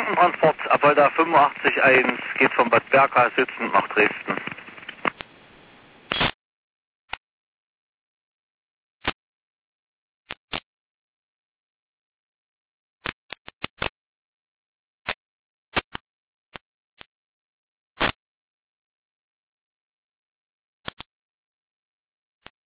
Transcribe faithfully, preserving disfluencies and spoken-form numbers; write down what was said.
Krankentransport Apolda fünfundachtzig eins geht von Bad Berka sitzend nach Dresden.